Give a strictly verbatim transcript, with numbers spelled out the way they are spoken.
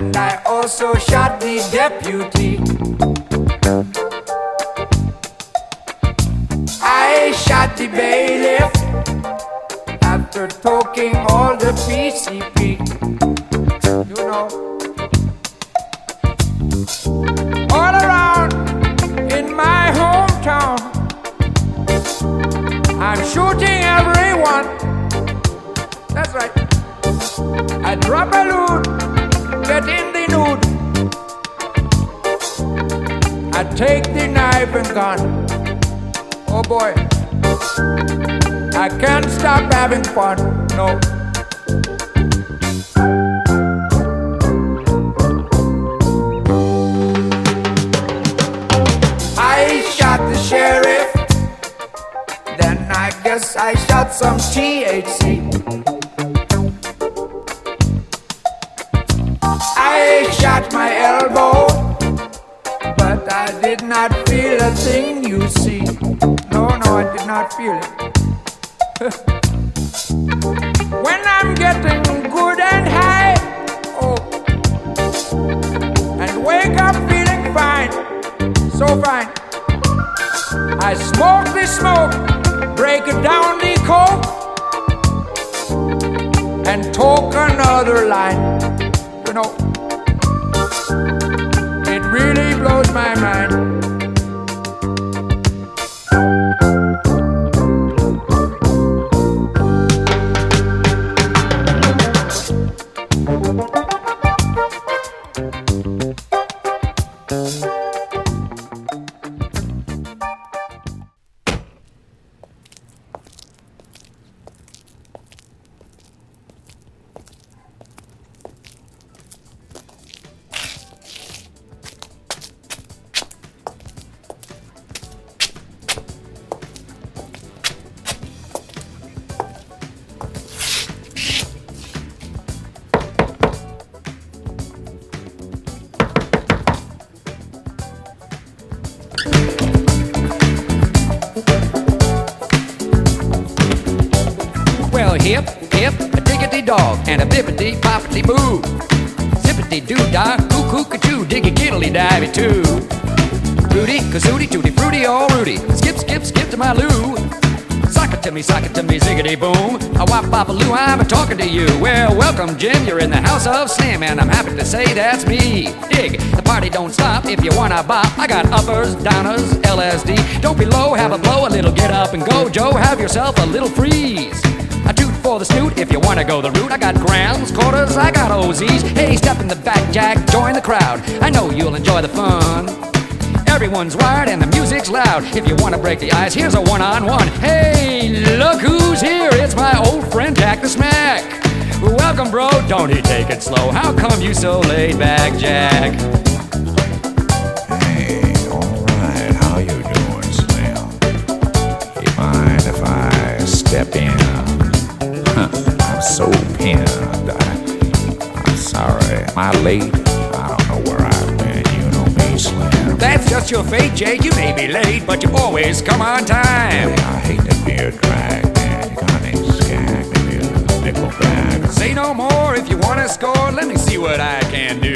And I also shot the deputy. I shot the bailiff after talking all the P C P. You know, all around in my hometown, I'm shooting everyone. That's right. I drop a loot, get in the nude. I take the knife and gun. Oh boy, I can't stop having fun, no. I shot the sheriff, then I guess I shot some T H C. I shot my elbow, but I did not feel a thing, you see. No, no, I did not feel it. When I'm getting good and high, oh, and wake up feeling fine, so fine, I smoke the smoke, break it down the coke, and talk another line. You know, it really blows my mind. Hip, hip, a diggity dog, and a bippity poppity boo. Zippity doo dah, coo coo ca choo, diggy giddly divey too. Rudy, kazooty, tutti fruity, all Rudy. Skip, skip, skip to my loo. Sock it to me, sock it to me, ziggity boom. A wop pop a loo, I'm a talking to you. Well, welcome, Jim, you're in the house of Slim, and I'm happy to say that's me. Dig, the party don't stop if you wanna bop. I got uppers, downers, L S D. Don't be low, have a blow, a little get up and go. Joe, have yourself a little freeze. I toot for the snoot if you wanna go the route. I got grams, quarters, I got O Zs. Hey, step in the back, Jack, join the crowd. I know you'll enjoy the fun. Everyone's wired and the music's loud. If you wanna break the ice, here's a one-on-one. Hey, look who's here. It's my old friend Jack the Smack. Welcome, bro. Don't he take it slow? How come you so laid back, Jack? Hey, all right. How you doing, Slim? You mind if I step in? I'm so pinned. I, I'm sorry. Am I late? I don't know where I've been. You know me, Slim. That's just your fate, Jake. You may be late, but you always come on time. Hey, I hate to be a drag, man. You got any skag, maybe a nickel bag? Say no more if you want to score. Let me see what I can do.